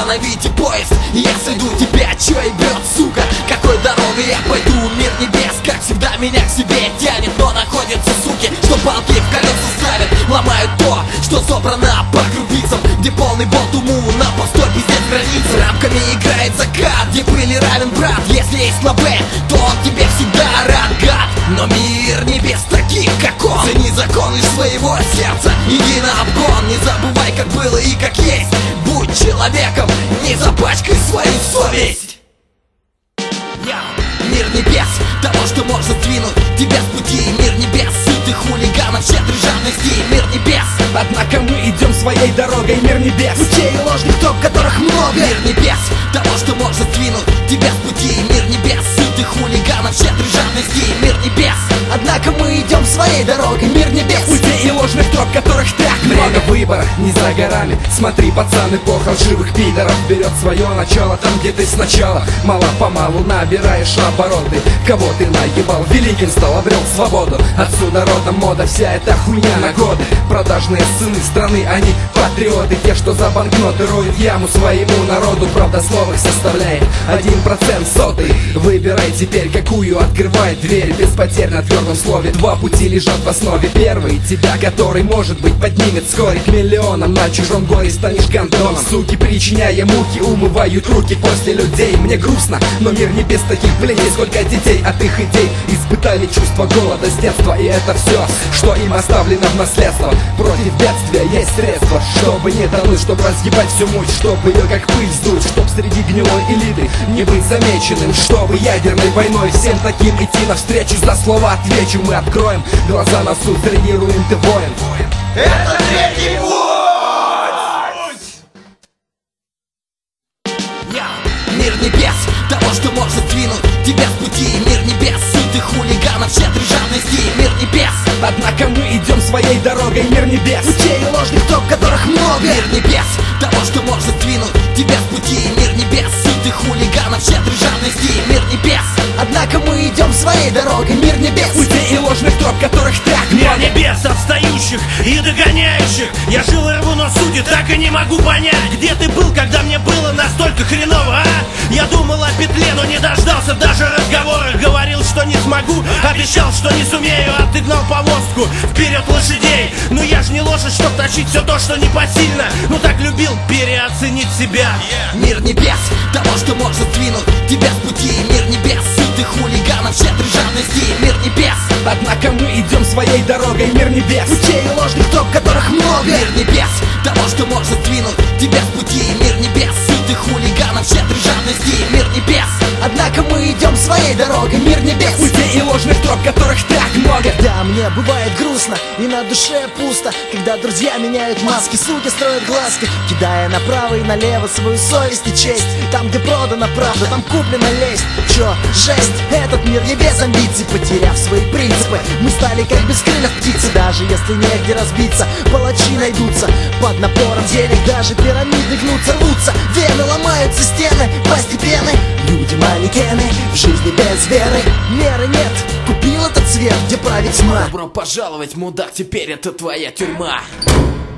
остановите поезд, я сойду тебя, чё ебёт, сука? Какой дорогой я пойду, мир небес, как всегда меня к себе тянет. Но находятся суки, что палки в колеса ставят, ломают то, что собрано по крупицам, где полный болт уму, на постой пиздец границ. Рамками играет закат, где пыли равен брат. Если есть лобе, то он тебе всегда рад, гад. Но мир небес таких, как он, цени законы своего сердца, иди на обгон. Не забывай, как было и как есть, будь человеком, не запачкай свою совесть. Мир небес, того, что может двинуть тебя с пути. Мир небес, сытых хулиганов, щедрой жадности. Мир небес, однако мы идем своей дорогой. Мир небес, путей и ложных троп, которых много. Мир небес, того, что может двинуть тебя с пути. Мир небес, сытых хулиганов, щедрой жадности. Мир небес, однако мы идем своей дорогой. Мир небес, путей и ложных троп, которых так много. Время выбора не за горами. Смотри, пацан, эпоха лживых пидоров берет свое начало там, где ты сначала мало-помалу набираешь обороты. Кого ты наебал, великим стал, обрел свободу. Отсюда родом мода, вся эта хуйня на годы. Продажные сыны страны, они патриоты. Те, что за банкноты роют яму своему народу. Правда словых составляет 1% сотый. Выбирай теперь, какую открывает дверь. Без потерь на твердом слове. Два пути лежат в основе. Первый тебя, который, может быть, поднимет вскоре к миллионам. На чужом горе станешь гондоном. Суки, причиняя муки, умывают руки после людей. Мне грустно, но мир не без таких бледей. Сколько детей от их идей испытали чувство голода с детства. И это все, что им оставлено в наследство. Против бедствия есть средства, чтобы не тонуть, чтобы разъебать всю муть, чтобы ее как пыль сдуть, чтоб среди гнилой элиты не быть замеченным, чтобы ядерной войной всем таким идти навстречу. За слова отвечу, мы откроем глаза на суд, тренируем, ты воин. это третий путь! Мир небес, того, что может двинуть тебя с пути. Мир небес, сытых хулиганов, щедрой жадности. Мир небес, однако мы идем своей дорогой. Мир небес, путей и ложных троп, которых много. Мир небес, того, что может двинуть тебя с пути. Мир небес, сытых хулиганов, щедрой жадности. Мир небес, однако мы идем своей дорогой. Мир небес, путей и ложных троп, которых так много. Мир небес, отстающих и догоняющих. Я жил и рву, но сути так и не могу понять. Где ты был, когда мне было настолько хреново, а? Я думал о петле, но не дождался даже разговора. Говорил, что не смогу, обещал, что не сумею. Отогнал повозку, вперед лошадей. Но я ж не лошадь, чтоб тащить все то, что непосильно. Ну так любил переоценить себя. Мир небес, того, что может двинуть тебя с пути. Мир небес, сытых хулиганов, щедрой жадности. Мир небес, однако мы идем своей дорогой. Мир небес, путей и ложных троп, которых много. Мир небес, того, что может двинуть тебя с пути. Мир небес, сытых хулиганов, щедрой жадности. Мир небес, однако мы идем своей дорогой. Мир небес, путей и ложных троп, которых так много. Когда мне бывает грустно и на душе пусто, когда друзья меняют маски, суки строят глазки, кидая направо и налево свою совесть и честь. Там, где продана правда, там куплена лесть. Чё, жесть, этот мир не без амбиций. Потеряв свои принципы, мы стали как бескрыльных птицы. Даже если негде разбиться, палачи найдутся. Под напором денег даже пирамиды гнутся, рвутся. Вены ломаются, стены постепенно. Люди манекены, в жизни без веры. Меры нет, купил этот цвет, где правит тьма. Добро пожаловать, мудак, теперь это твоя тюрьма.